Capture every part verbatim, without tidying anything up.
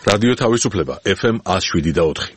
რადიო თავისუფლება ეფ ემ one oh seven და four.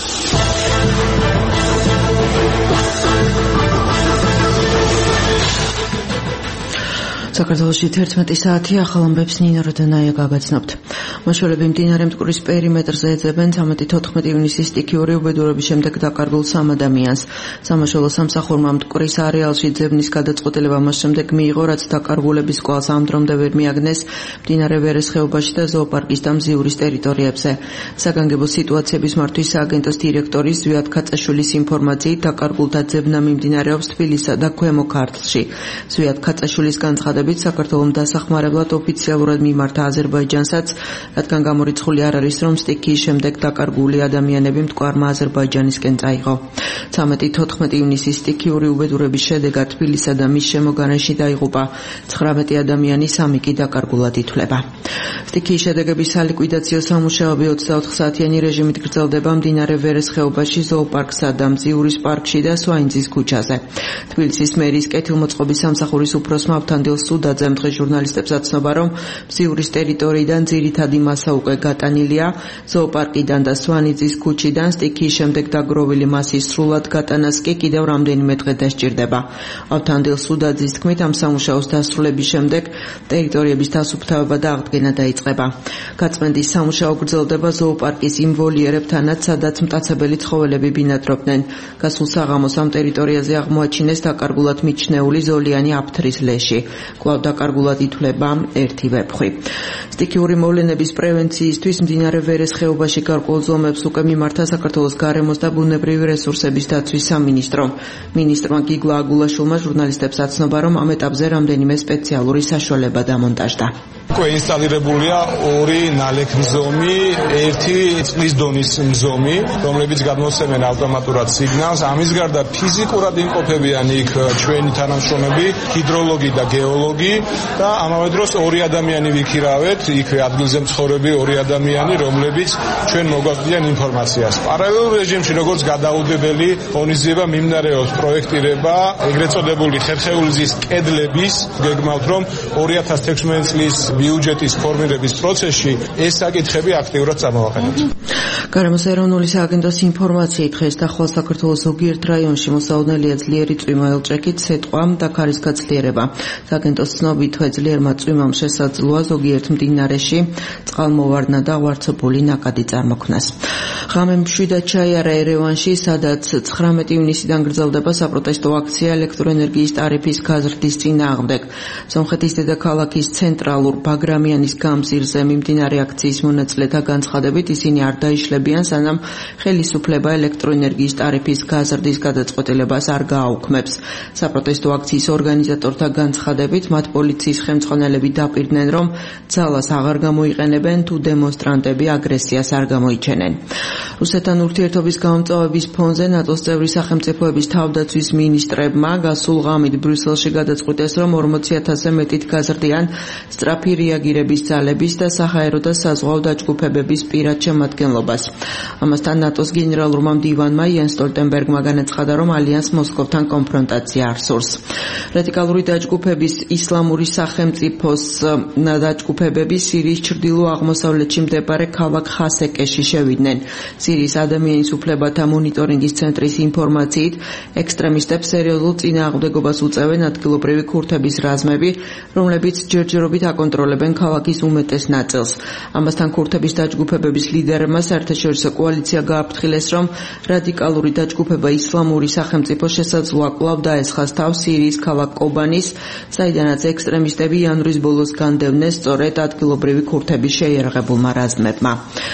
საქართველოში თერთმეტი საათი ახალ ამბებს ნინო როდანაია გაგაცნობთ. მოშორები მდინარე მტკვრის პერიმეტრზე ეძებენ თერთმეტი ივნისის სტიქიური უბედურების შემდეგ დაკარგულ სამ ადამიანს. სამაშველო სამსახურმა მტკვრის არეალში ძებნის გადაწყვეტილება მას შემდეგ მიიღო, რაც დაკარგულების კვალს ამ დრომდე ვერ მიაგნეს მდინარე ვერეს ხეობაში და ზოოპარკის და მზიურის ტერიტორიებზე. საგანგებო სიტუაციების მართვის სააგენტოს დირექტორის ზვიად ქაწაშვილის ინფორმაციით დაკარგულთა ძებნა მიმდინარეობს თბილისსა და ქვემო ქართლში. ზვიად ქაწაშვილის განცხადებით საქართველოს დასახმარებლად ოფიციალურად მიმართა აზერბაიჯანსაც, რადგან გამორიცხული არ არის, რომ სტიქიის შემდეგ დაკარგული ადამიანები მტკვარმა აზერბაიჯანისკენ წაიღო. თერთმეტი ივნისის სტიქიური უბედურების შედეგად თბილისსა და მის შემოგარენში დაიღუპა ცხრამეტი ადამიანი, სამი კი დაკარგულად ითვლება. სტიქიის შედეგების სალიკვიდაციო სამუშაოები ოცდაოთხ საათიანი რეჟიმით გრძელდება მდინარე ვერეს ხეობაში, ზოოპარკსა და მზიურის პარკში და სვაინძის ქუჩაზე. თბილისის მერის კეთილმოწყობის სამსახურის უფროსმა ავთანდილ სუდაძემ დღეს ჟურნალისტებს აცნობა, რომ მზიურის ტერიტორიიდან ძირითადი მასა უკვე გატანილია, ზოოპარკიდან და სვანიძის ქუჩიდან სტიქიის შემდეგ დაგროვილი მასის სრულად გატანას კი კიდევ რამდენიმე დღე დასჭირდება. ავთანდილ სუდაძის თქმით, ამ სამუშაოს დასრულების შემდეგ ტერიტორიების დასუფთავება და აღდგენა დაიწყება. გაწმენდის სამუშაო გრძელდება ზოოპარკის იმ ვოლიერებთანაც, სადაც მტაცებელი ცხოველები ბინადრობდნენ. გასულ საღამოს ამ ტერიტორიაზე აღმოაჩინეს დაკარგულად მიჩნეული ზოლიანი აფთრის ლეში. კვლავ დაკარგულად ითვლება ერთი ვეფხვი. სტიქიური მოვლენების პრევენციისთვის მდინარე ვერეს ხეობაში გარკვეულ ზომებს უკვე მიმართა საქართველოს გარემოს და ბუნებრივი რესურსების დაცვის სამინისტრო. მინისტრმა გიგლა აგულაშვილმა ჟურნალისტებს აცნობა, რომ ამ ეტაპზე რამდენიმე სპეციალური საშუალება დამონტაჟდა. უკვე ინსტალირებულია ორი ნალექმზომი, ერთი წყლის დონის მზომი, რომლებიც გადმოსცემენ ავტომატურად სიგნალს. ამის გარდა ფიზიკურად იმყოფებიან იქ ჩვენი თანამშრომლები, ჰიდროლოგი და გეოლოგი და ამავე დროს ორი ადამიანი ვიქირავეთ, იქვე ადგილზე მცხოვრები ორი ადამიანი, რომლებიც ჩვენ მოგვაძლევენ ინფორმაციას. პარალელურ რეჟიმში, როგორც გადაუდებელი ღონისძიება მიმდინარეობს პროექტირება ეგრეთ წოდებული ხერხეულძის კედლების, გეგმავთ, რომ ორი ათას თექვსმეტი წლის ბიუჯეტის ფორმირების პროცესში ეს საკითხები აქტიურად წამოვაყენებთ. გარემოს ეროვნული სააგენტოს ინფორმაციით დღეს და ხვალ საქართველოს ზოგიერთ რაიონში მოსაოდნელია ძლიერი წვიმა ელჭექით, სეტყვამ და ქარის გაძლიერება. სააგენტოს ცნობით, ძლიერმა წვიმამ შესაძლოა ზოგიერთ მდინარეში წყალმოვარდნა და ვარცოფული ნაკადი წარმოქმნას. ღამე მშვიდად ჩაიარა ერევანში, სადაც ცხრამეტი ივნისიდან გრძელდება საპროტესტო აქცია ელექტროენერგიის ტარიფის გაზრდის წინააღმდეგ. სომხეთის დედაქალაქის ცენტრალურ ბაგრამიანის გამზირზე მიმდინარე აქციის მონაწილეთა განცხადებით, ისინი არ დაიშლებიან, სანამ ხელისუფლება ელექტროენერგიის ტარიფის გაზრდის გადაწყვეტილებას არ გააუქმებს. საპროტესტო აქციის ორგანიზატორთა განცხადებით, მათ პოლიციის ხელმძღვანელები დაპირდნენ, რომ ძალას აღარ გამოიყენებენ, თუ დემონსტრანტები აგრესიას არ გამოიჩენენ. რუსეთთან ურთიერთობის გამომწვევების ფონზე ნატოს წევრი სახელმწიფოების თავდაცვის მინისტრებმა გასულ ღამით ბრიუსელში გადაწყვიტეს, რომ ორმოცი ათასზე მეტით გაზრდიან სწრაფი რეაგირების ძალების და საჰაერო და საზღვაო დაჯგუფებების პირად შემადგენლობას. ამასთან ნატოს გენერალურმა მდივანმა იენს სტოლტენბერგმა განაცხადა, რომ ალიანსს მოსკოვთან კონფრონტაცია არ სურს. რადიკალური დაჯგუფების ისლამური სახელმწიფოს დაჯგუფებები სირიის ჩრდილო-აღმოსავლეთში მდებარე ქალაქ ხასეკეში შევიდნენ. სირიის ადამიანის უფლებათა მონიტორინგის ცენტრის ინფორმაციით, ექსტრემისტებს სერიოზულ წინააღმდეგობას უწევენ ადგილობრივი ქურთების რაზმები, რომლებიც ჯერჯერობით აკონტროლებენ ქალაქის უმეტეს ნაწილს. ამასთან ქურთების დაჯგუფებების ლიდერებმა საერთაშორისო კოალიცია გააფრთხილეს, რომ რადიკალური დაჯგუფება ისლამური სახელმწიფო შესაძლოა კვლავ დაესხას თავს სირიის ქალაქ კობანის, საიდანაც ექსტრემისტები იანვრის ბოლოს განდევნეს სწორედ ადგილობრივი ქურთების შეიარაღებულმა რაზმებმა.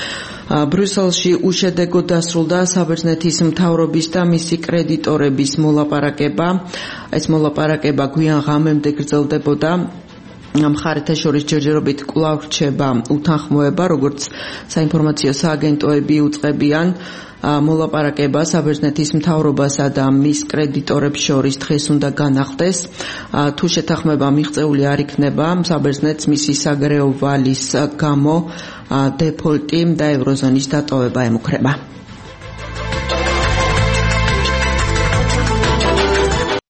ბრიუსელში უშედეგოდ დასრულდა საბერძნეთის მთავრობის და მისი კრედიტორების მოლაპარაკება. ეს მოლაპარაკება გვიან ღამემდე გრძელდებოდა. მხარეთა შორის ჯერჯერობით კვლავ რჩება უთანხმოება, როგორც საინფორმაციო სააგენტოები უწყებიან. მოლაპარაკება საბერძნეთის მთავრობასა და მის კრედიტორებს შორის დღეს უნდა განახდეს. თუ შეთანხმება მიღწეული არ იქნება, საბერძნეთს მისი საგარეო ვალის გამო დეფოლტი და ევროზონის დატოვება ემუქრება.